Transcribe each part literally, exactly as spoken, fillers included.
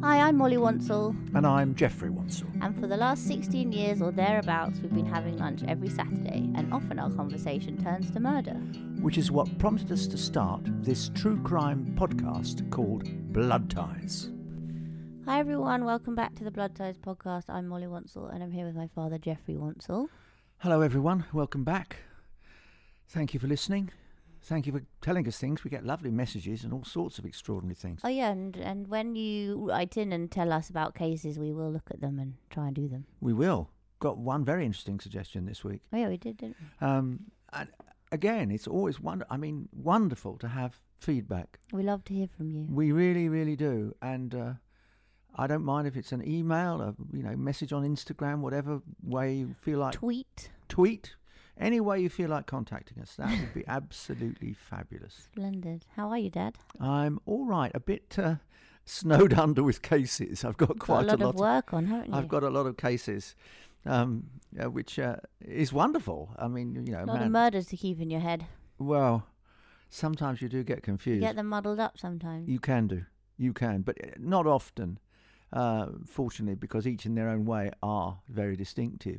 Hi, I'm Molly Wansell. And I'm Jeffrey Wansell. And for the last sixteen years or thereabouts, we've been having lunch every Saturday, and often our conversation turns to murder. Which is what prompted us to start this true crime podcast called Blood Ties. Hi everyone, welcome back to the Blood Ties podcast. I'm Molly Wansell, and I'm here with my father, Jeffrey Wansell. Hello everyone, welcome back. Thank you for listening. Thank you for telling us things. We get lovely messages and all sorts of extraordinary things. Oh yeah, and, and when you write in and tell us about cases, we will look at them and try and do them. We will. Got one very interesting suggestion this week. Oh yeah, we did, didn't we? Um, and again, it's always wonder. I mean, wonderful to have feedback. We love to hear from you. We really, really do. And uh, I don't mind if it's an email, a you know, message on Instagram, whatever way you feel like. Tweet. Tweet. Any way you feel like contacting us, that would be absolutely fabulous. Splendid. How are you, Dad? I'm all right. A bit uh, snowed under with cases. I've got quite got a lot, a lot of work on, haven't you? I've got a lot of cases, um, uh, which uh, is wonderful. I mean, you know, a lot man, of murders to keep in your head. Well, sometimes you do get confused. You get them muddled up sometimes. You can do. You can, but not often. Uh, fortunately, because each in their own way are very distinctive.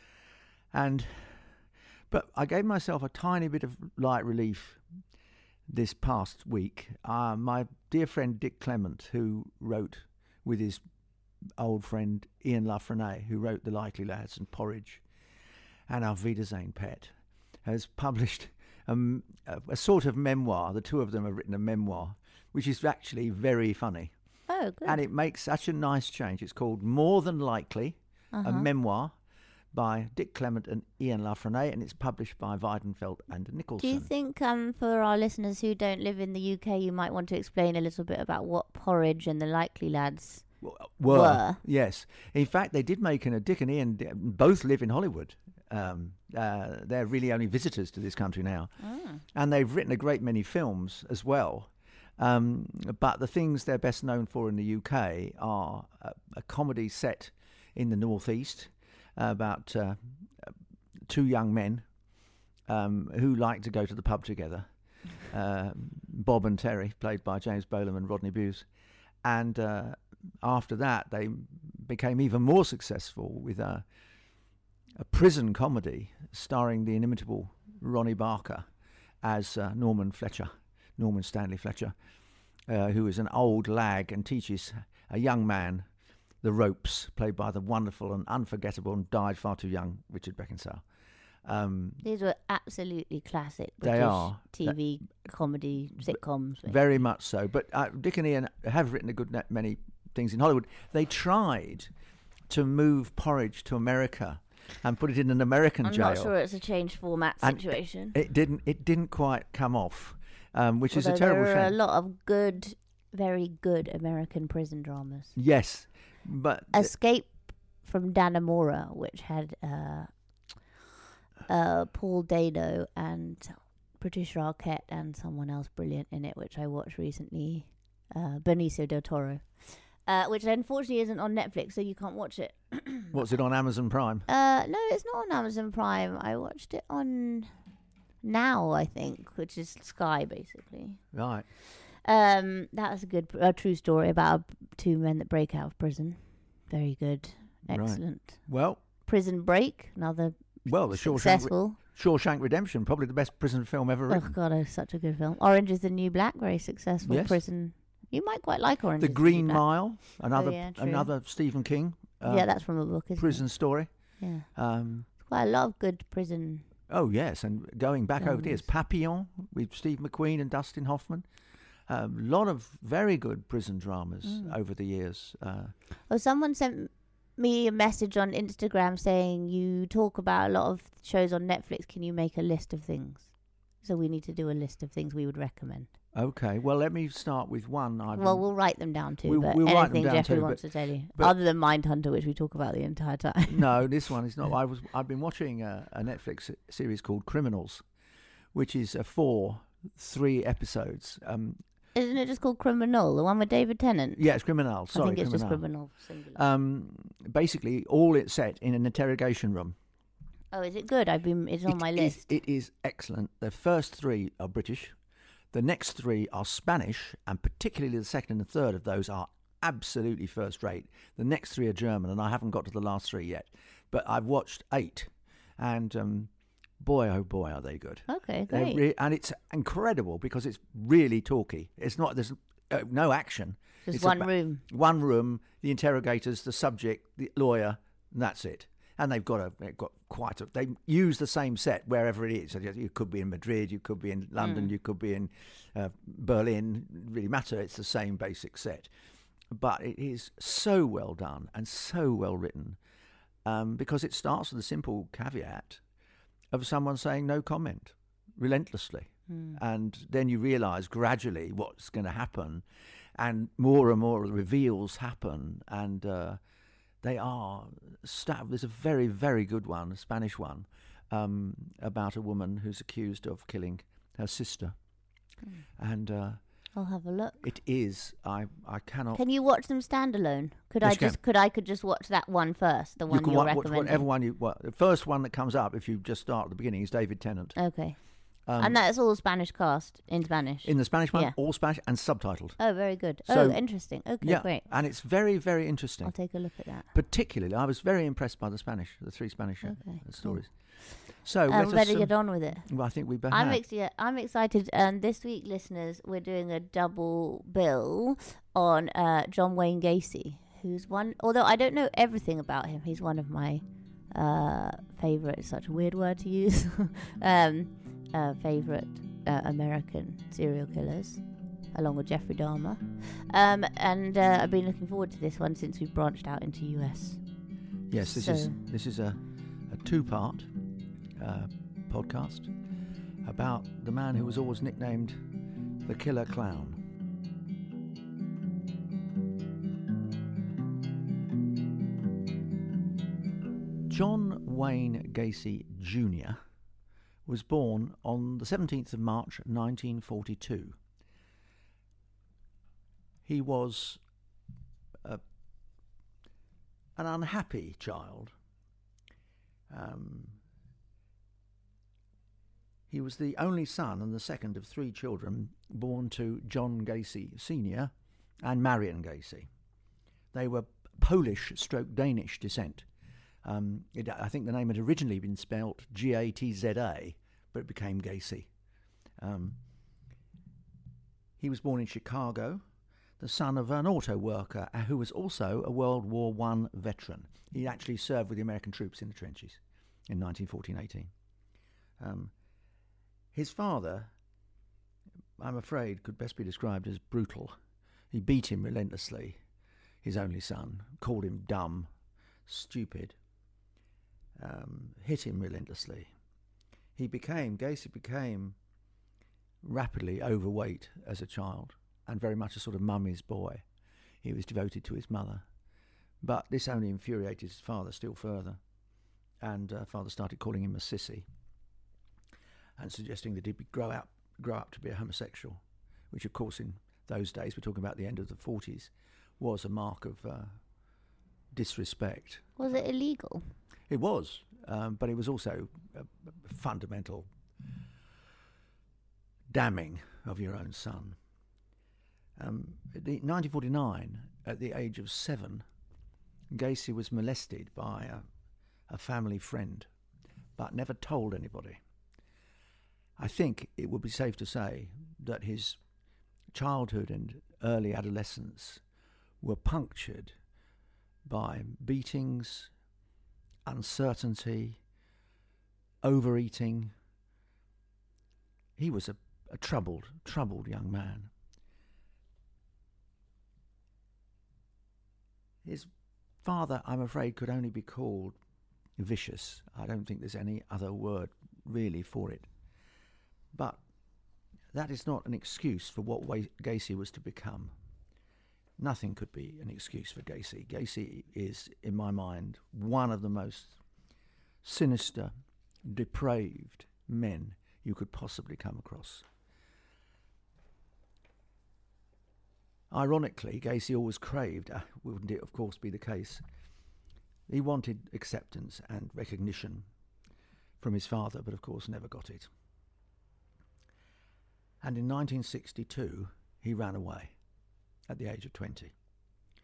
And. But I gave myself a tiny bit of light relief this past week. Uh, my dear friend Dick Clement, who wrote with his old friend Ian Lafreniere, who wrote The Likely Lads and Porridge and Auf Wiedersehen Pet, has published um, a, a sort of memoir. The two of them have written a memoir, which is actually very funny. Oh, good. And it makes such a nice change. It's called More Than Likely, uh-huh. a memoir by Dick Clement and Ian Lafreniere, and it's published by Weidenfeld and Nicholson. Do you think, um, for our listeners who don't live in the U K, you might want to explain a little bit about what Porridge and the Likely Lads were? were? Yes. In fact, they did make an, a Dick and Ian both live in Hollywood. Um, uh, they're really only visitors to this country now. Oh. And they've written a great many films as well. Um, but the things they're best known for in the U K are a, a comedy set in the Northeast, about uh, two young men um, who like to go to the pub together, uh, Bob and Terry, played by James Bolam and Rodney Bewes. And uh, after that, they became even more successful with a, a prison comedy starring the inimitable Ronnie Barker as uh, Norman Fletcher, Norman Stanley Fletcher, uh, who is an old lag and teaches a young man the ropes, played by the wonderful and unforgettable and died far too young Richard Beckinsale. Um, These were absolutely classic British they are. T V that, comedy sitcoms. Very much so. But uh, Dick and Ian have written a good na- many things in Hollywood. They tried to move Porridge to America and put it in an American I'm jail. I'm not sure it's a changed format situation. It, it didn't. It didn't quite come off, um, which Although is a terrible there shame. There are a lot of good, very good American prison dramas. Yes. But Escape from Dannemora, which had uh, uh, Paul Dano and Patricia Arquette and someone else brilliant in it, which I watched recently, uh, Benicio del Toro, uh, which unfortunately isn't on Netflix, so you can't watch it. What's it on Amazon Prime? Uh, no, it's not on Amazon Prime. I watched it on Now, I think, which is Sky, basically. Right. Um, that was a good, a true story about two men that break out of prison. Very good, excellent. Right. Well, Prison Break, another well, the successful. Shawshank, Shawshank Redemption, probably the best prison film ever written. Oh God, it's such a good film. Orange is the New Black, very successful yes. prison. You might quite like Orange. The is Green the New Mile, another oh, yeah, another Stephen King. Uh, yeah, that's from a book. Isn't prison it? story. Yeah, um, quite a lot of good prison. Oh yes, and going back dramas. over the years, Papillon with Steve McQueen and Dustin Hoffman. A um, lot of very good prison dramas mm. over the years. Uh, oh, someone sent me a message on Instagram saying you talk about a lot of shows on Netflix. Can you make a list of things? So we need to do a list of things we would recommend. Okay, well, let me start with one. I've well, we'll write them down too. We, but we'll anything down Jeffrey too, wants but, to tell you, but other than Mindhunter, which we talk about the entire time. No, this one is not. I was. I've been watching a, a Netflix series called Criminals, which is a four, three episodes. Um, Isn't it just called Criminal, the one with David Tennant? Yeah, it's Criminal. Sorry, I think it's Criminal. just Criminal. Singular. Um, basically, all it's set in an interrogation room. Oh, is it good? I've been. It's on it my is, list. It is excellent. The first three are British. The next three are Spanish, and particularly the second and the third of those are absolutely first rate. The next three are German, and I haven't got to the last three yet. But I've watched eight, and um, boy, oh boy, are they good. Okay, They're great. re- and it's incredible because it's really talky. It's not, there's uh, no action. Just It's one about- room. One room, the interrogators, the subject, the lawyer, and that's it. And they've got a, they've got quite a, they use the same set wherever it is. So you could be in Madrid, you could be in London, Mm. you could be in uh, Berlin. It really matter. It's the same basic set. But it is so well done and so well written um, because it starts with a simple caveat of someone saying no comment relentlessly. Mm. And then you realise gradually what's going to happen, and more and more reveals happen, and uh, they are stabbed. There's a very, very good one, a Spanish one, um, about a woman who's accused of killing her sister. Mm. And uh, I'll have a look. it is, I, I cannot... Can you watch them standalone? Could Yes, I you can. just could I could just watch that one first, the one you can you're wa- watch recommending? whatever one you... Well, the first one that comes up, if you just start at the beginning, is David Tennant. Okay, Um, and that's all Spanish cast in Spanish. in the Spanish one, Yeah. all Spanish and subtitled. Oh, very good. So- oh, interesting. Okay, yeah, great. and it's very, very interesting. I'll take a look at that. Particularly, I was very impressed by the Spanish, the three Spanish uh, Okay, cool. stories. So Um, let we us. better um, get on with it. Well, I think we better. I'm ex- yeah, I'm excited. And this week, listeners, we're doing a double bill on uh, John Wayne Gacy, who's one. Although I don't know everything about him, he's one of my uh, favorite. Such a weird word to use. um, uh, favorite uh, American serial killers, along with Jeffrey Dahmer. Um, and uh, I've been looking forward to this one since we branched out into U S. Yes, this is So- this is a, a two-part uh, podcast about the man who was always nicknamed the Killer Clown. John Wayne Gacy Junior was born on the seventeenth of March nineteen forty-two. He was a, an unhappy child. Um, he was the only son and the second of three children born to John Gacy Senior and Marion Gacy. They were Polish stroke Danish descent. Um, it, I think the name had originally been spelt G A T Z A, but it became Gacy. Um, he was born in Chicago, the son of an auto worker uh, who was also a World War One veteran. He actually served with the American troops in the trenches in nineteen fourteen eighteen. Um, his father, I'm afraid, could best be described as brutal. He beat him relentlessly, his only son, called him dumb, stupid, um, hit him relentlessly. He became, Gacy became rapidly overweight as a child and very much a sort of mummy's boy. He was devoted to his mother. But this only infuriated his father still further. And uh, father started calling him a sissy and suggesting that he be grow up, grow up to be a homosexual, which of course in those days, we're talking about the end of the forties, was a mark of uh, disrespect. Was it illegal? It was, um, but it was also a, a fundamental damning of your own son. Um, in nineteen forty-nine, at the age of seven, Gacy was molested by a, a family friend, but never told anybody. I think it would be safe to say that his childhood and early adolescence were punctured by beatings, uncertainty, overeating. He was a, a troubled, troubled young man. His father, I'm afraid, could only be called vicious. I don't think there's any other word really for it. But that is not an excuse for what Wa- Gacy was to become. Nothing could be an excuse for Gacy. Gacy is, in my mind, one of the most sinister, depraved men you could possibly come across. Ironically, Gacy always craved, uh, wouldn't it of course be the case, he wanted acceptance and recognition from his father, but of course never got it. And in nineteen sixty-two, he ran away at the age of twenty.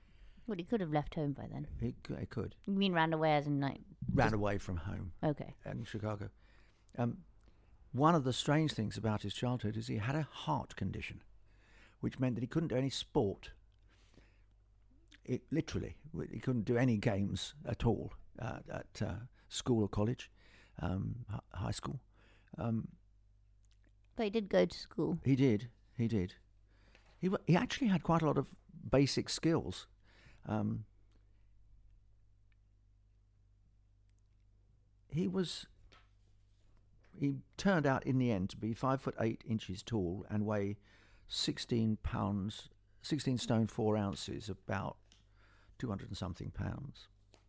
Well, he could have left home by then. He, c- he could. You mean ran away as in like... Ran just- away from home Okay. in Chicago. Um, one of the strange things about his childhood is he had a heart condition, which meant that he couldn't do any sport. It literally, w- he couldn't do any games at all uh, at uh, school or college, um, h- high school. Um, But he did go to school. he did, he did. He w- he actually had quite a lot of basic skills. Um, he was. He turned out in the end to be five foot eight inches tall and weigh sixteen pounds, sixteen stone four ounces, about two hundred and something pounds.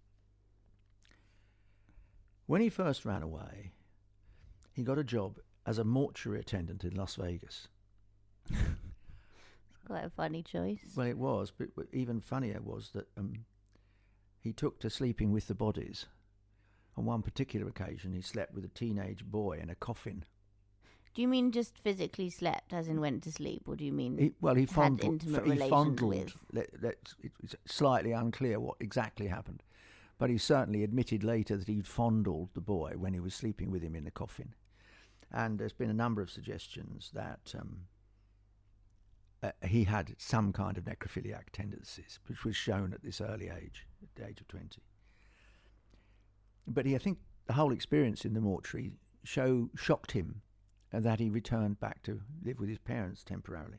When he first ran away, he got a job as a mortuary attendant in Las Vegas. Quite a funny choice. Well, it was, but but even funnier was that um, he took to sleeping with the bodies. On one particular occasion, he slept with a teenage boy in a coffin. Do you mean just physically slept, as in went to sleep, or do you mean He, well, he had fondled. intimate he relations fondled. with? Let, let's- it was slightly unclear what exactly happened, but he certainly admitted later that he'd fondled the boy when he was sleeping with him in the coffin. And there's been a number of suggestions that um, uh, he had some kind of necrophiliac tendencies, which was shown at this early age, at the age of twenty. But he, I think the whole experience in the mortuary show shocked him, and that he returned back to live with his parents temporarily.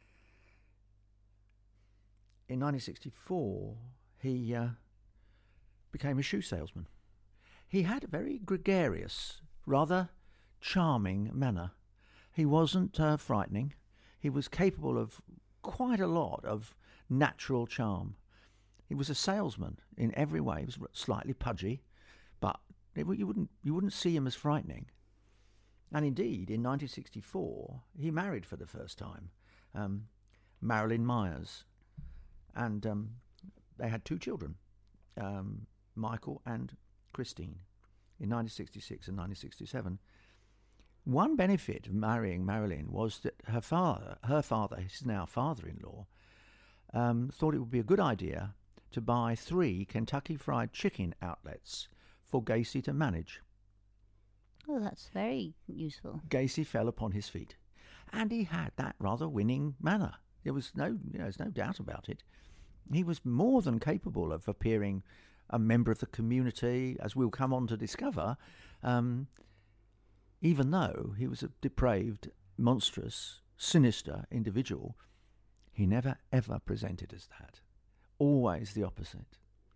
In nineteen sixty-four, he uh, became a shoe salesman. He had a very gregarious, rather charming manner. He wasn't uh, frightening. He was capable of quite a lot of natural charm. He was a salesman in every way. He was slightly pudgy, but it, you wouldn't you wouldn't see him as frightening. And indeed, in nineteen sixty-four, he married for the first time, um, Marilyn Myers, and um, they had two children, um, Michael and Christine, in nineteen sixty-six and nineteen sixty-seven. One benefit of marrying Marilyn was that her father, her father, his now father-in-law, um, thought it would be a good idea to buy three Kentucky Fried Chicken outlets for Gacy to manage. Oh, that's very useful. Gacy fell upon his feet, and he had that rather winning manner. There was no, you know, there's no doubt about it. He was more than capable of appearing a member of the community, as we'll come on to discover, um, even though he was a depraved, monstrous, sinister individual. He never, ever presented as that. Always the opposite.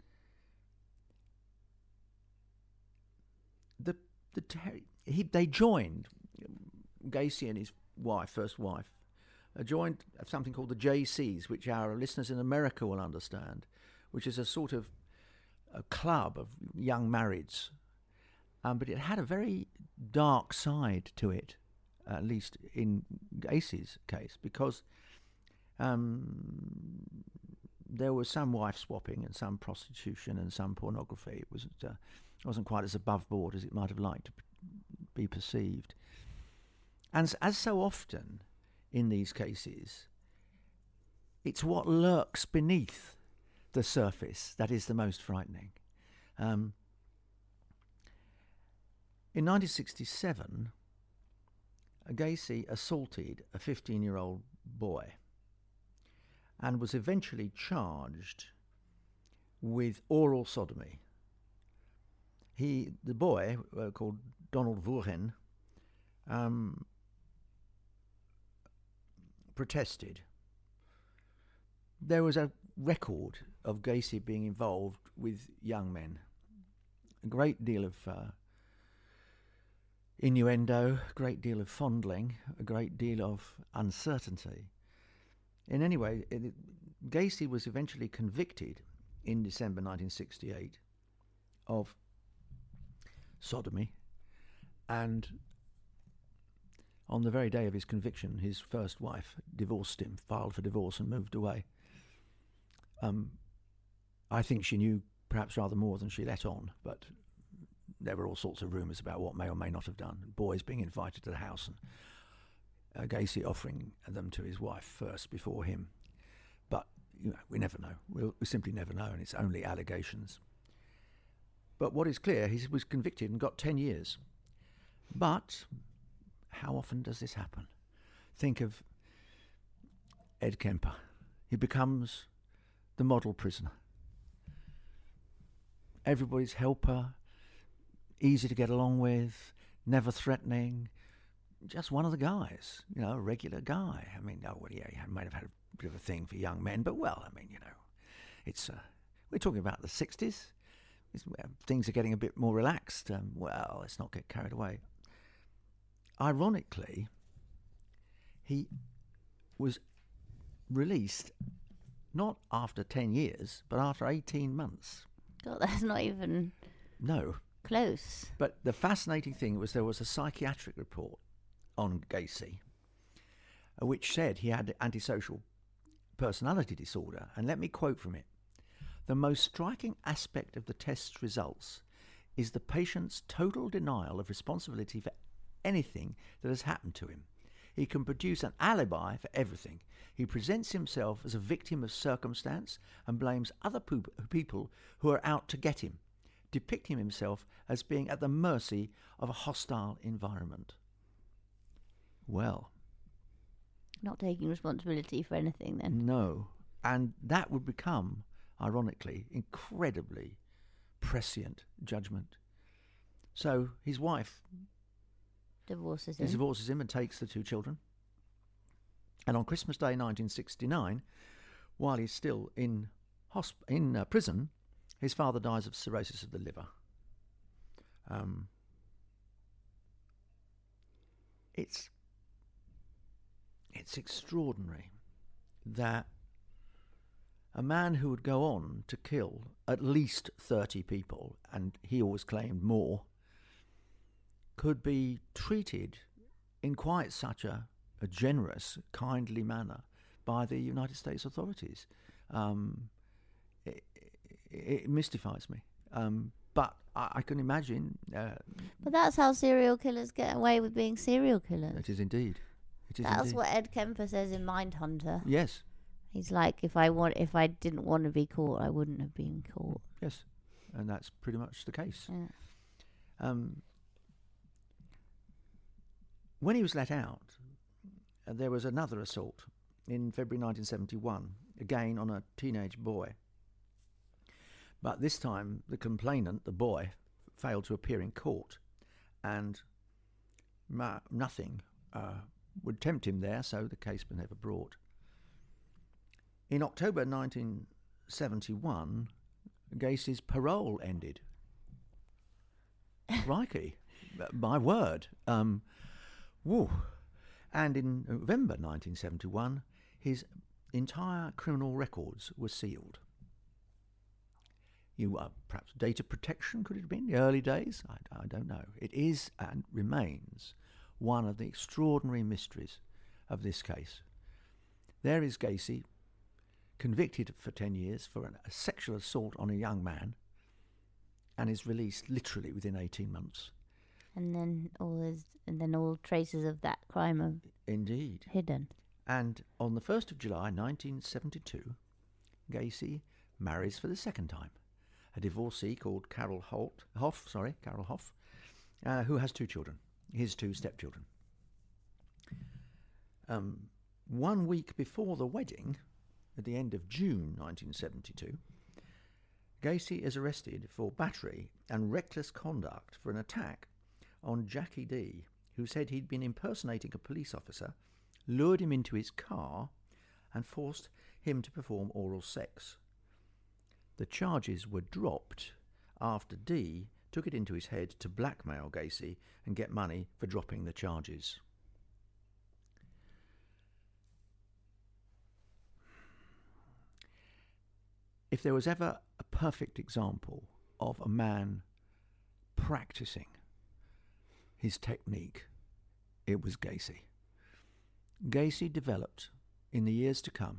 The the ter- he they joined, Gacy and his wife, first wife, uh, joined something called the J Cs, which our listeners in America will understand, which is a sort of a club of young marrieds. Um, but it had a very dark side to it, at least in Gacy's case, because um, there was some wife swapping and some prostitution and some pornography. It wasn't uh, it wasn't quite as above board as it might have liked to be perceived. And s- as so often in these cases, it's what lurks beneath the surface that is the most frightening. Um, in nineteen sixty-seven, Gacy assaulted a fifteen-year-old boy and was eventually charged with oral sodomy. He, the boy, uh, called Donald Vuren, um, protested. There was a record of Gacy being involved with young men. A great deal of uh, innuendo, a great deal of fondling, a great deal of uncertainty. In any way, it, Gacy was eventually convicted in December nineteen sixty-eight of sodomy, and on the very day of his conviction, his first wife divorced him, filed for divorce and moved away. Um, I think she knew perhaps rather more than she let on, but there were all sorts of rumours about what may or may not have done. Boys being invited to the house and uh, Gacy offering them to his wife first before him. But you know, we never know. We'll, we simply never know, and it's only allegations. But what is clear, he was convicted and got ten years. But how often does this happen? Think of Ed Kemper. He becomes the model prisoner. Everybody's helper, easy to get along with, never threatening, just one of the guys, you know, a regular guy. I mean, oh, well, yeah, he might have had a bit of a thing for young men, but, well, I mean, you know, it's, uh, we're talking about the sixties. It's, uh, things are getting a bit more relaxed. Um, well, let's not get carried away. Ironically, he was released not after ten years, but after eighteen months. God, that's not even No. close. But the fascinating thing was there was a psychiatric report on Gacy, uh, which said he had antisocial personality disorder. And let me quote from it. The most striking aspect of the test's results is the patient's total denial of responsibility for anything that has happened to him. He can produce an alibi for everything. He presents himself as a victim of circumstance and blames other poop- people who are out to get him, depicting himself as being at the mercy of a hostile environment. Well, Not taking responsibility for anything then. no. And that would become, ironically, incredibly prescient judgment. So his wife Divorces He him. divorces him and takes the two children. And on Christmas Day nineteen sixty-nine, while he's still in hosp- in uh, prison, his father dies of cirrhosis of the liver. Um, it's it's extraordinary that a man who would go on to kill at least thirty people, and he always claimed more, could be treated in quite such a, a generous, kindly manner by the United States authorities. Um, it, it, it mystifies me. Um, but I, I can imagine... Uh, But that's how serial killers get away with being serial killers. it is indeed. It is That's indeed. what Ed Kemper says in Mindhunter. Yes, He's like, if I want, if I didn't want to be caught, I wouldn't have been caught. yes. And that's pretty much the case. Yeah. Um, when he was let out, uh, there was another assault in February nineteen seventy-one, again on a teenage boy. But this time, the complainant, the boy, failed to appear in court, and ma- nothing uh, would tempt him there, so the case was never brought. In October nineteen seventy-one, Gacy's parole ended. Crikey, my word. Um, woo. And in November nineteen seventy-one, his entire criminal records were sealed. You uh, perhaps data protection, could it have been? The early days? I, I don't know. It is and remains one of the extraordinary mysteries of this case. There is Gacy, convicted for ten years for an, a sexual assault on a young man, and is released literally within eighteen months. And then all his, and then all traces of that crime are Indeed. hidden. And on the first of July nineteen seventy-two, Gacy marries for the second time a divorcee called Carol Holt, Hoff, sorry, Carol Hoff, uh, who has two children, his two stepchildren. Um, one week before the wedding, at the end of June nineteen seventy-two, Gacy is arrested for battery and reckless conduct for an attack on Jackie D, who said he'd been impersonating a police officer, lured him into his car, and forced him to perform oral sex. The charges were dropped after D took it into his head to blackmail Gacy and get money for dropping the charges. If there was ever a perfect example of a man practicing his technique, it was Gacy. Gacy developed, in the years to come,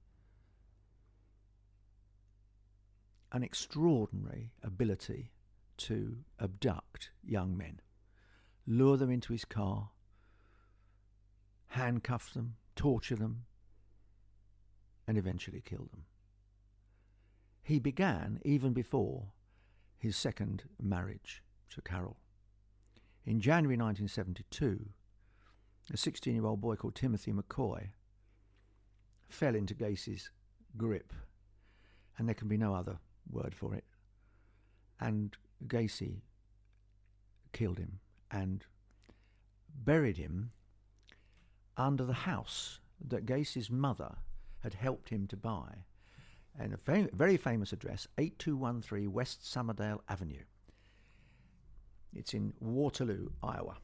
an extraordinary ability to abduct young men, lure them into his car, handcuff them, torture them, and eventually killed them. He began even before his second marriage to Carol. In January nineteen seventy-two, a sixteen-year-old boy called Timothy McCoy fell into Gacy's grip, and there can be no other word for it, and Gacy killed him and buried him under the house that Gacy's mother had helped him to buy, and a fam- very famous address, eighty-two thirteen West Summerdale Avenue. It's in Waterloo, Iowa.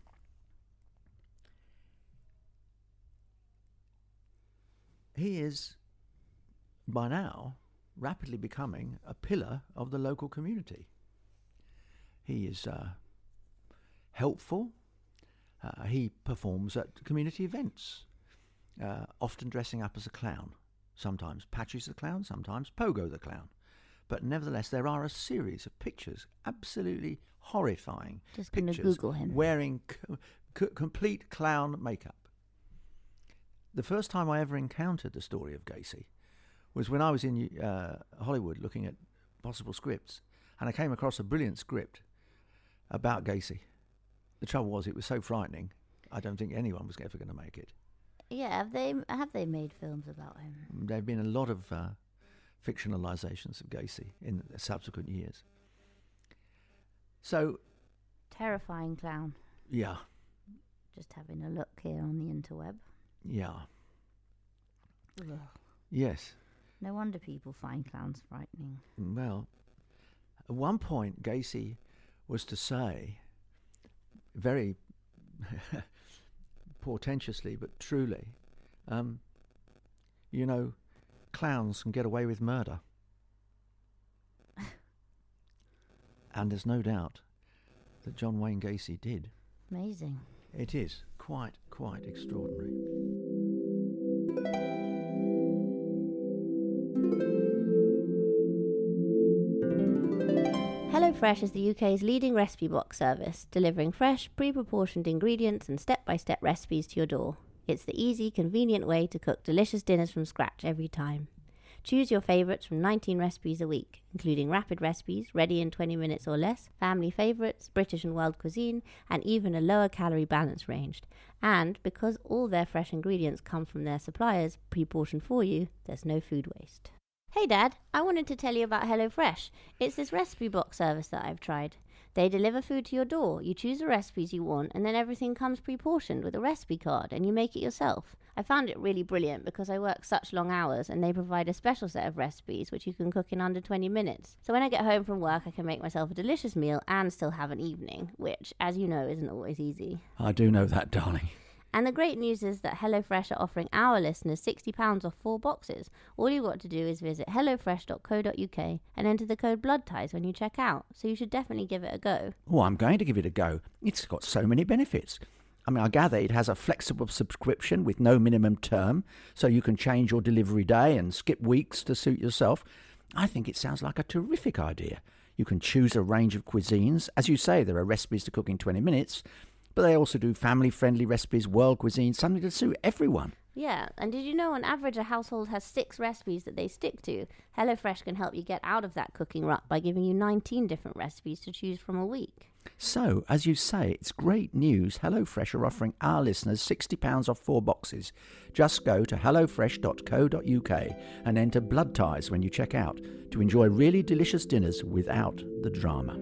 He is, by now, rapidly becoming a pillar of the local community. He is uh, helpful. Uh, he performs at community events, uh, often dressing up as a clown. Sometimes Patches the Clown, sometimes Pogo the Clown. But nevertheless, there are a series of pictures, absolutely horrifying Just gonna pictures, Google him. wearing co- co- complete clown makeup. The first time I ever encountered the story of Gacy was when I was in uh, Hollywood looking at possible scripts, and I came across a brilliant script about Gacy. The trouble was, it was so frightening, I don't think anyone was ever going to make it. Yeah, have they have they made films about him? There have been a lot of uh, fictionalizations of Gacy in subsequent years. So, Terrifying clown. yeah, Just having a look here on the interweb. yeah, Ugh. yes. No wonder people find clowns frightening. Well, at one point, Gacy was to say, very portentously but truly, um, you know, clowns can get away with murder. And there's no doubt that John Wayne Gacy did. Amazing. It is quite, quite extraordinary. HelloFresh is the U K's leading recipe box service, delivering fresh, pre-proportioned ingredients and step-by-step recipes to your door. It's the easy, convenient way to cook delicious dinners from scratch every time. Choose your favourites from nineteen recipes a week, including rapid recipes, ready in twenty minutes or less, family favourites, British and world cuisine, and even a lower calorie balance range. And because all their fresh ingredients come from their suppliers, pre-portioned for you, there's no food waste. Hey Dad, I wanted to tell you about HelloFresh. It's this recipe box service that I've tried. They deliver food to your door. You choose the recipes you want, and then everything comes pre-portioned with a recipe card, and you make it yourself. I found it really brilliant because I work such long hours, and they provide a special set of recipes which you can cook in under twenty minutes. So when I get home from work, I can make myself a delicious meal and still have an evening, which, as you know, isn't always easy. I do know that, darling. And the great news is that HelloFresh are offering our listeners sixty pounds off four boxes. All you've got to do is visit hellofresh dot co dot uk and enter the code BLOODTIES when you check out. So you should definitely give it a go. Oh, I'm going to give it a go. It's got so many benefits. I mean, I gather it has a flexible subscription with no minimum term, so you can change your delivery day and skip weeks to suit yourself. I think it sounds like a terrific idea. You can choose a range of cuisines. As you say, there are recipes to cook in twenty minutes, but they also do family-friendly recipes, world cuisine, something to suit everyone. Yeah, and did you know on average a household has six recipes that they stick to? HelloFresh can help you get out of that cooking rut by giving you nineteen different recipes to choose from a week. So, as you say, it's great news. HelloFresh are offering our listeners sixty pounds off four boxes. Just go to hellofresh dot co dot uk and enter Blood Ties when you check out to enjoy really delicious dinners without the drama.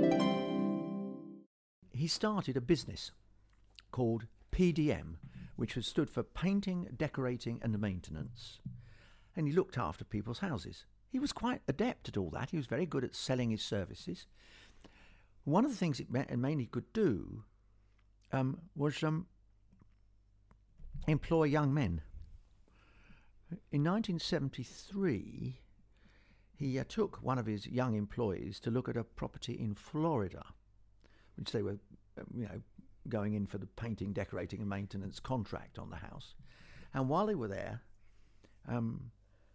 He started a business called P D M, which has stood for Painting, Decorating and Maintenance. And he looked after people's houses. He was quite adept at all that. He was very good at selling his services. One of the things it ma- mainly could do um, was um, employ young men. In nineteen seventy-three, he uh, took one of his young employees to look at a property in Florida, which they were, you know, going in for the painting, decorating and maintenance contract on the house. And while they were there, um,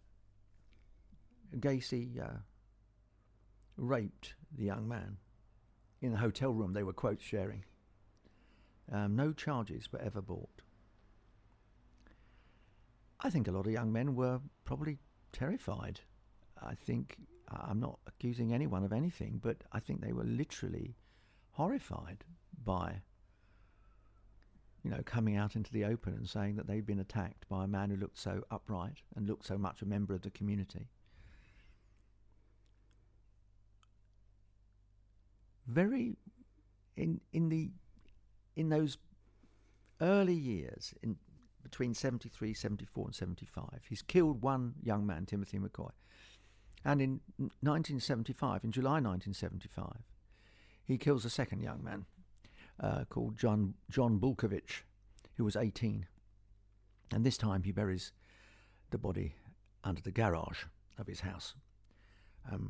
Gacy uh, raped the young man in the hotel room they were, quote, sharing. Um, no charges were ever brought. I think a lot of young men were probably terrified. I think, I'm not accusing anyone of anything, but I think they were literally horrified by, you know, coming out into the open and saying that they'd been attacked by a man who looked so upright and looked so much a member of the community. Very, in in the, in those early years, in between seventy-three, seventy-four and seventy-five, he's killed one young man, Timothy McCoy. And in nineteen seventy-five, in July nineteen seventy-five, he kills a second young man uh, called John John Bulkovich, who was eighteen. And this time he buries the body under the garage of his house. Um,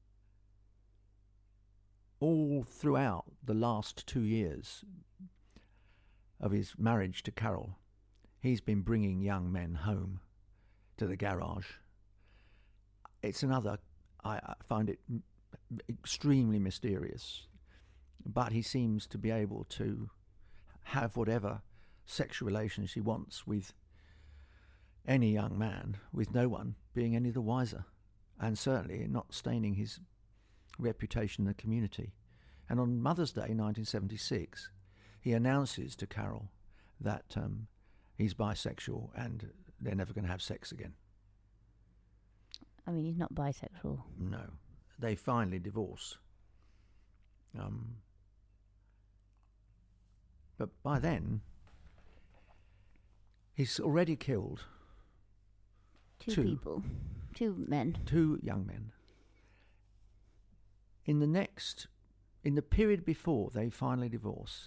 all throughout the last two years of his marriage to Carol, he's been bringing young men home to the garage. It's another, I, I find it m- extremely mysterious, but he seems to be able to have whatever sexual relations he wants with any young man, with no one being any the wiser, and certainly not staining his reputation in the community. And on Mother's Day nineteen seventy-six, he announces to Carol that um, he's bisexual and they're never going to have sex again. I mean, he's not bisexual. No. They finally divorce. Um, but by then, he's already killed Two, two people. Two men. two young men. In the next, in the period before they finally divorce,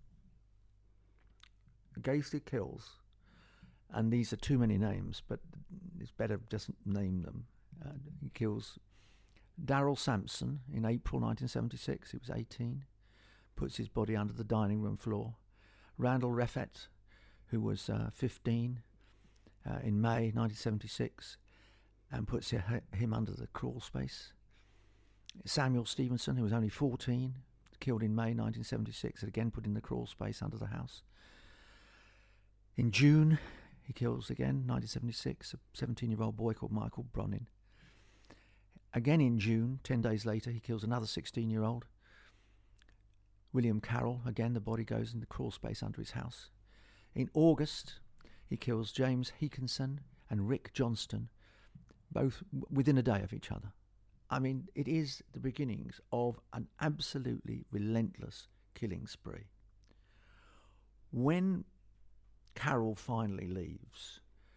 Gacy kills, and these are too many names, but it's better just name them. Uh, he kills Darrell Sampson in April nineteen seventy-six. He was eighteen. Puts his body under the dining room floor. Randall Refet, who was uh, fifteen, uh, in May nineteen seventy-six, and puts him under the crawl space. Samuel Stevenson, who was only fourteen, killed in May nineteen seventy-six, and again put in the crawl space under the house. In June, he kills again, nineteen seventy-six, a seventeen-year-old boy called Michael Bronin. Again in June, ten days later, he kills another sixteen-year-old, William Carroll. Again, the body goes in the crawl space under his house. In August, he kills James Heakinson and Rick Johnston, both w- within a day of each other. I mean, it is the beginnings of an absolutely relentless killing spree. When Carol finally leaves,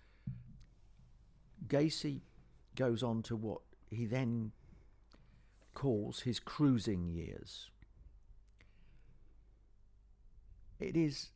Gacy goes on to what he then calls his cruising years. It is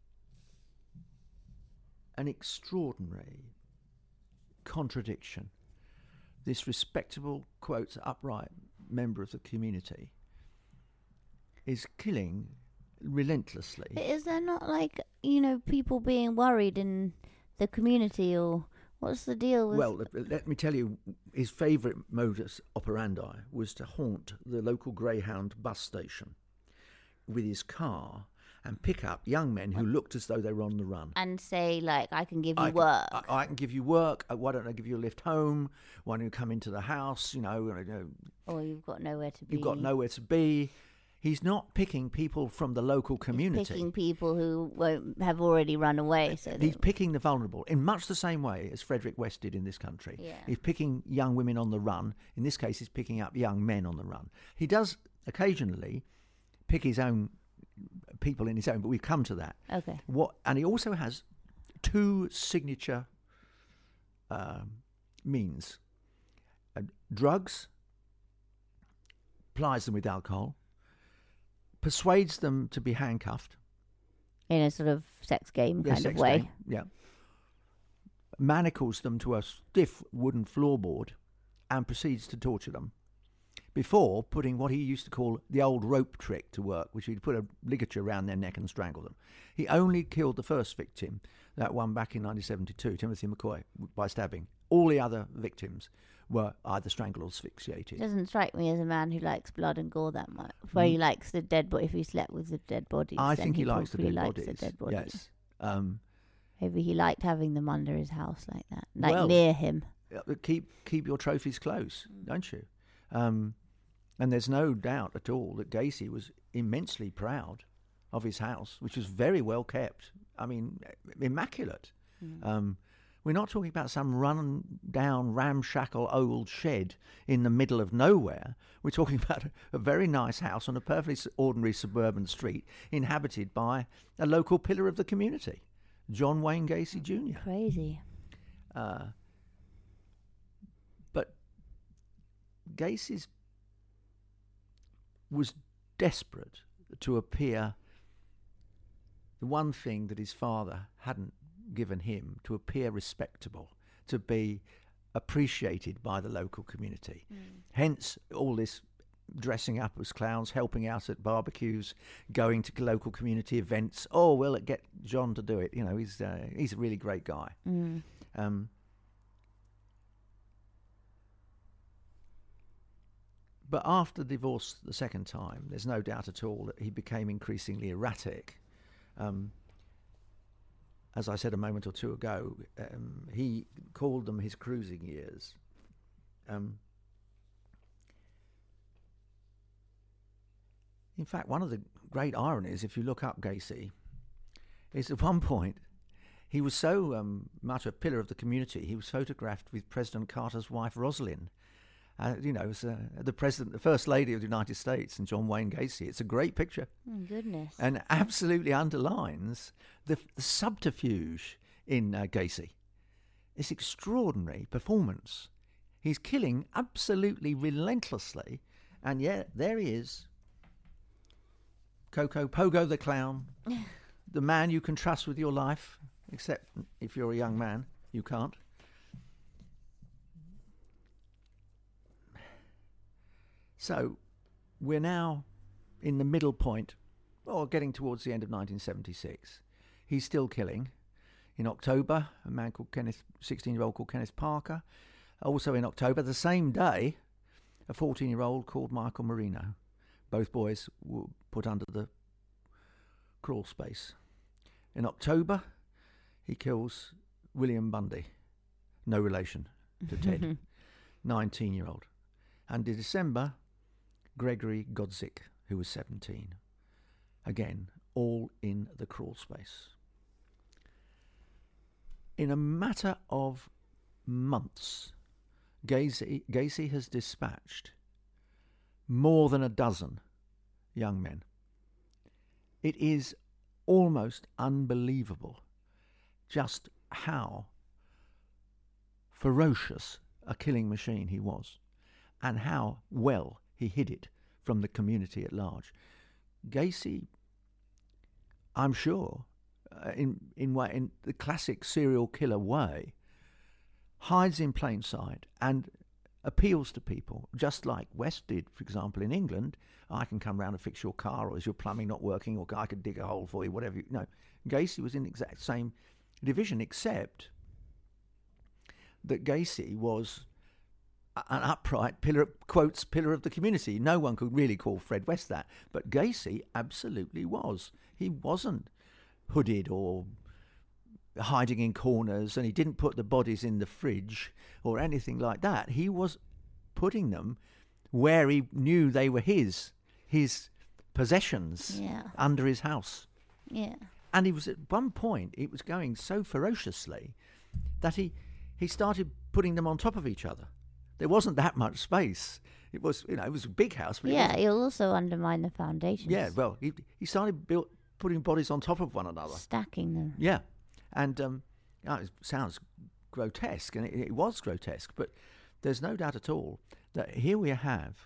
an extraordinary contradiction. This respectable, quote, upright member of the community is killing relentlessly. Is there not, like, you know, people being worried in the community, or what's the deal with... Well, let me tell you, his favourite modus operandi was to haunt the local Greyhound bus station with his car and pick up young men who looked as though they were on the run. And say, like, I can give you I work. Can, I, I can give you work. Uh, Why don't I give you a lift home? Why don't you come into the house? You know, you know or you've got nowhere to be. You've got nowhere to be. He's not picking people from the local community. He's picking people who won't have already run away. So He's picking the vulnerable in much the same way as Frederick West did in this country. Yeah. He's picking young women on the run. In this case, he's picking up young men on the run. He does occasionally pick his own people in his own, but we've come to that. Okay. What? And he also has two signature um, means. Uh, drugs, plies them with alcohol, persuades them to be handcuffed. In a sort of sex game Yeah, kind sex of way. game, yeah. Manacles them to a stiff wooden floorboard and proceeds to torture them before putting what he used to call the old rope trick to work, which he'd put a ligature around their neck and strangle them. He only killed the first victim, that one back in nineteen seventy-two, Timothy McCoy, by stabbing. All the other victims were either strangled or asphyxiated. Doesn't strike me as a man who likes blood and gore that much. Where Mm. he likes the dead body. If he slept with the dead bodies, I then think he, he likes the probably dead likes bodies. the dead bodies. Yes. Um, Maybe he liked having them under his house like that, like Well, near him. Uh, Keep keep your trophies close, don't you? Um, and there's no doubt at all that Gacy was immensely proud of his house, which was very well kept. I mean, immaculate. Mm. Um, we're not talking about some run-down, ramshackle old shed in the middle of nowhere. We're talking about a, a very nice house on a perfectly s- ordinary suburban street, inhabited by a local pillar of the community, John Wayne Gacy Junior Crazy. Uh, but Gacy's was desperate to appear the one thing that his father hadn't given him, to appear respectable, to be appreciated by the local community. Mm. Hence all this dressing up as clowns, helping out at barbecues, going to local community events. Oh, well, get John to do it. You know, he's uh, he's a really great guy. Mm. Um, but after divorce the second time, there's no doubt at all that he became increasingly erratic. Um, as I said a moment or two ago, um, he called them his cruising years. Um, in fact, one of the great ironies, if you look up Gacy, is at one point he was so um, much a pillar of the community, he was photographed with President Carter's wife, Rosalind. Uh, you know, as, uh, the president, the first lady of the United States, and John Wayne Gacy. It's a great picture. Oh, goodness. And absolutely underlines the, the subterfuge in uh, Gacy. This extraordinary performance. He's killing absolutely relentlessly, and yet there he is, Coco, Pogo the clown, the man you can trust with your life, except if you're a young man, you can't. So we're now in the middle point, or getting towards the end of nineteen seventy-six. He's still killing. In October, a man called Kenneth, sixteen-year-old called Kenneth Parker. Also in October, the same day, a fourteen-year-old called Michael Marino. Both boys were put under the crawl space. In October, he kills William Bundy, no relation to Ted, nineteen-year-old. And in December, Gregory Godzik, who was seventeen. Again, all in the crawl space. In a matter of months, Gacy, Gacy has dispatched more than a dozen young men. It is almost unbelievable just how ferocious a killing machine he was, and how well he hid it from the community at large. Gacy, I'm sure, uh, in in way, in the classic serial killer way, hides in plain sight and appeals to people, just like West did, for example, in England. I can come round and fix your car, or is your plumbing not working, or I could dig a hole for you, whatever. You, no, Gacy was in the exact same division, except that Gacy was an upright pillar, quotes, pillar of the community. No one could really call Fred West that, but Gacy absolutely was. He wasn't hooded or hiding in corners, and he didn't put the bodies in the fridge or anything like that. He was putting them where he knew they were his, his possessions, yeah. under his house. Yeah. And he was, at one point, it was going so ferociously that he, he started putting them on top of each other. There wasn't that much space. It was, you know, it was a big house. But yeah, it'll also undermine the foundations. Yeah, well, he he started built, putting bodies on top of one another. Stacking them. Yeah, and um, oh, it sounds grotesque, and it, it was grotesque, but there's no doubt at all that here we have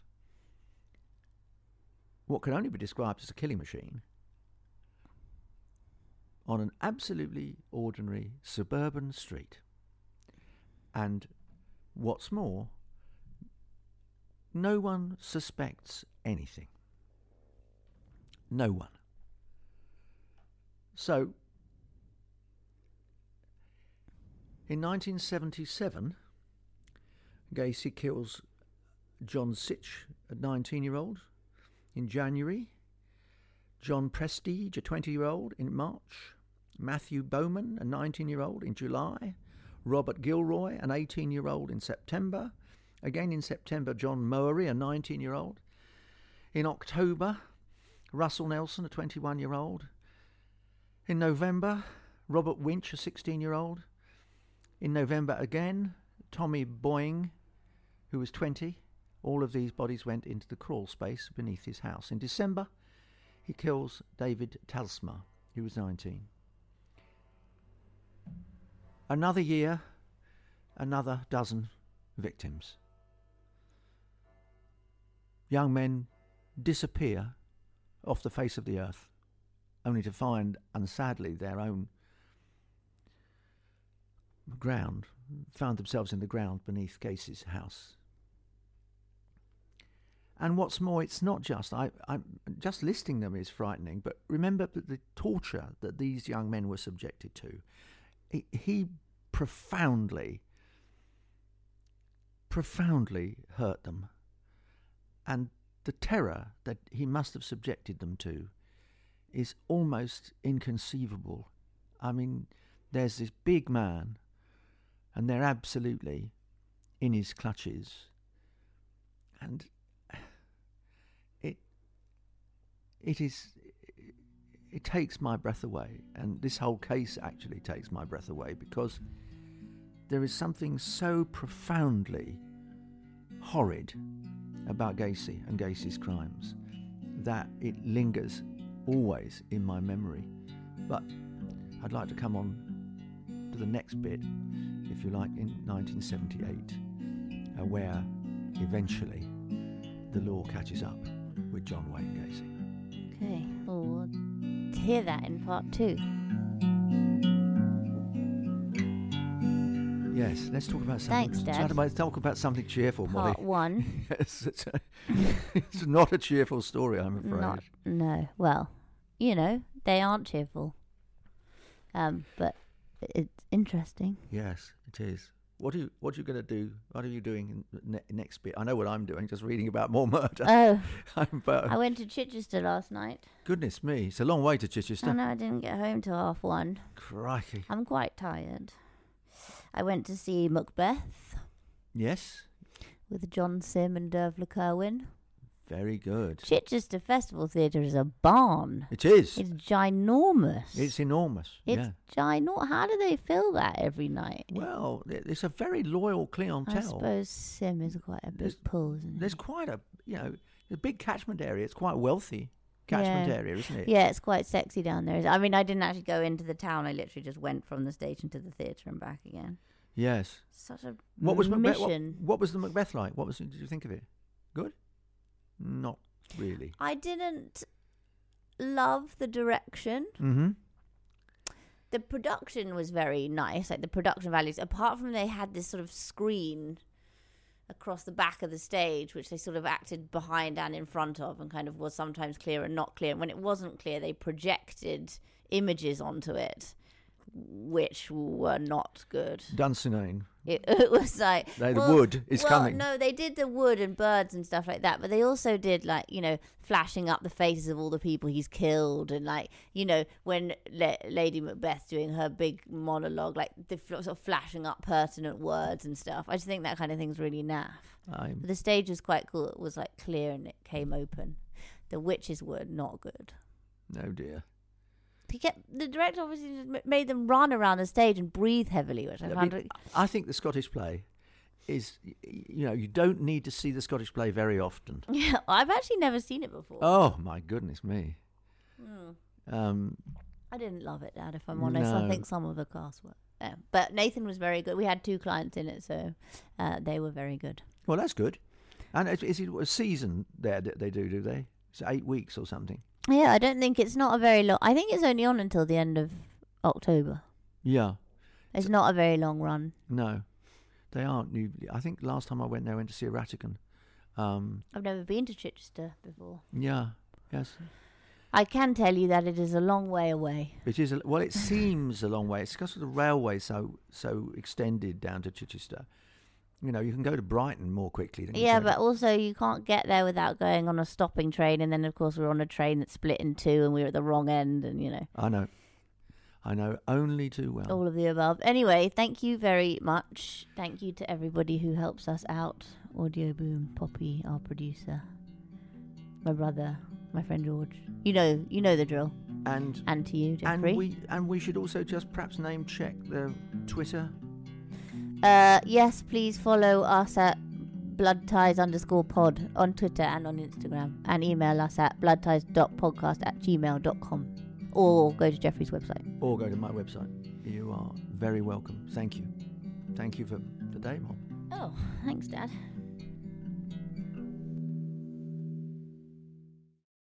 what can only be described as a killing machine on an absolutely ordinary suburban street. And what's more, no one suspects anything. No one. So, in nineteen seventy-seven, Gacy kills John Sitch, a nineteen-year-old, in January. John Prestige, a twenty-year-old, in March. Matthew Bowman, a nineteen-year-old, in July. Robert Gilroy, an eighteen-year-old, in September. Again in September, John Mowery, a nineteen-year-old. In October, Russell Nelson, a twenty-one-year-old. In November, Robert Winch, a sixteen-year-old. In November again, Tommy Boying, who was twenty. All of these bodies went into the crawl space beneath his house. In December, he kills David Talsma, who was nineteen. Another year, another dozen victims. Young men disappear off the face of the earth, only to find, and sadly, their own ground, found themselves in the ground beneath Gacy's house. And what's more, it's not just, I, I'm just listing them is frightening, but remember that the torture that these young men were subjected to, he, he profoundly, profoundly hurt them. And the terror that he must have subjected them to is almost inconceivable. I mean, there's this big man, and they're absolutely in his clutches. And it it is it takes my breath away, and this whole case actually takes my breath away, because there is something so profoundly horrid about Gacy and Gacy's crimes that it lingers always in my memory. But I'd like to come on to the next bit, if you like, in nineteen seventy-eight, uh, where eventually the law catches up with John Wayne Gacy. Okay, well, we'll hear that in part two. Yes, let's talk about something. Thanks, Dad. Let's talk about something cheerful, Molly. Part one. Yes, it's, a, it's not a cheerful story, I'm afraid. Not, no. Well, you know, they aren't cheerful. Um, but it's interesting. Yes, it is. What are you What are you going to do? What are you doing in the ne- next bit? I know what I'm doing. Just reading about more murder. Oh, I'm, uh, I went to Chichester last night. Goodness me, it's a long way to Chichester. Oh no, I didn't get home till half one. Crikey. I'm quite tired. I went to see Macbeth Yes. with John Sim and Dervla Kerwin. Very good. Chichester Festival Theatre is a barn. It is. It's ginormous. It's enormous. It's yeah. ginormous. How do they fill that every night? Well, it's a very loyal clientele. I suppose Sim is quite a big There's- pull, isn't There's it? quite a, you know, a big catchment area. It's quite a wealthy catchment Yeah. area, isn't it? Yeah, it's quite sexy down there. I mean, I didn't actually go into the town. I literally just went from the station to the theatre and back again. Yes. Such a What was Macbeth? What, mission. what was the Macbeth like? What was? Did you think of it? Good? Not really. I didn't love the direction. Mm-hmm. The production was very nice, like the production values. Apart from they had this sort of screen across the back of the stage, which they sort of acted behind and in front of, and kind of was sometimes clear and not clear. And when it wasn't clear, they projected images onto it, which were not good. Dunsinane. It, it was like They, the well, wood is well, coming. no, they did the wood and birds and stuff like that, but they also did like, you know, flashing up the faces of all the people he's killed, and like, you know, when La- Lady Macbeth doing her big monologue, like the fl- sort of flashing up pertinent words and stuff. I just think that kind of thing's really naff. I'm, But the stage was quite cool. It was like clear and it came open. The witches were not good. oh dear. He kept, the director obviously just m- made them run around the stage and breathe heavily, which I I found. mean, re- I think the Scottish play is, y- you know, you don't need to see the Scottish play very often. yeah, I've actually never seen it before. Oh my goodness me. Mm. Um, I didn't love it, Dad, if I'm honest. I No. think some of the cast were. Yeah. But Nathan was very good. We had two clients in it, so uh, they were very good. well, that's good. And is, is it a season there that they do? Do they? It's eight weeks or something. Yeah, I don't think it's not a very long. I think it's only on until the end of October. Yeah. It's not a very long run. No, they aren't. New, I think last time I went there, I went to see Eratican. Um, I've never been to Chichester before. yeah. Yes. I can tell you that it is a long way away. It is. A, well, it seems a long way. It's because of the railway so so extended down to Chichester. You know, you can go to Brighton more quickly than you Yeah, can. but also you can't get there without going on a stopping train, and then of course we're on a train that's split in two, and we're at the wrong end, and you know. I know. I know only too well. All of the above. Anyway, thank you very much. Thank you to everybody who helps us out. Audio Boom, Poppy, our producer, my brother, my friend George. You know, you know the drill. And and to you, Jeffrey. And we and we should also just perhaps name check the Twitter. Uh, yes, please follow us at bloodties underscore pod on Twitter and on Instagram, and email us at bloodties.podcast at gmail dot com, or go to Jeffrey's website. Or go to my website. You are very welcome. Thank you. Thank you for today, Mom. Oh, thanks, Dad.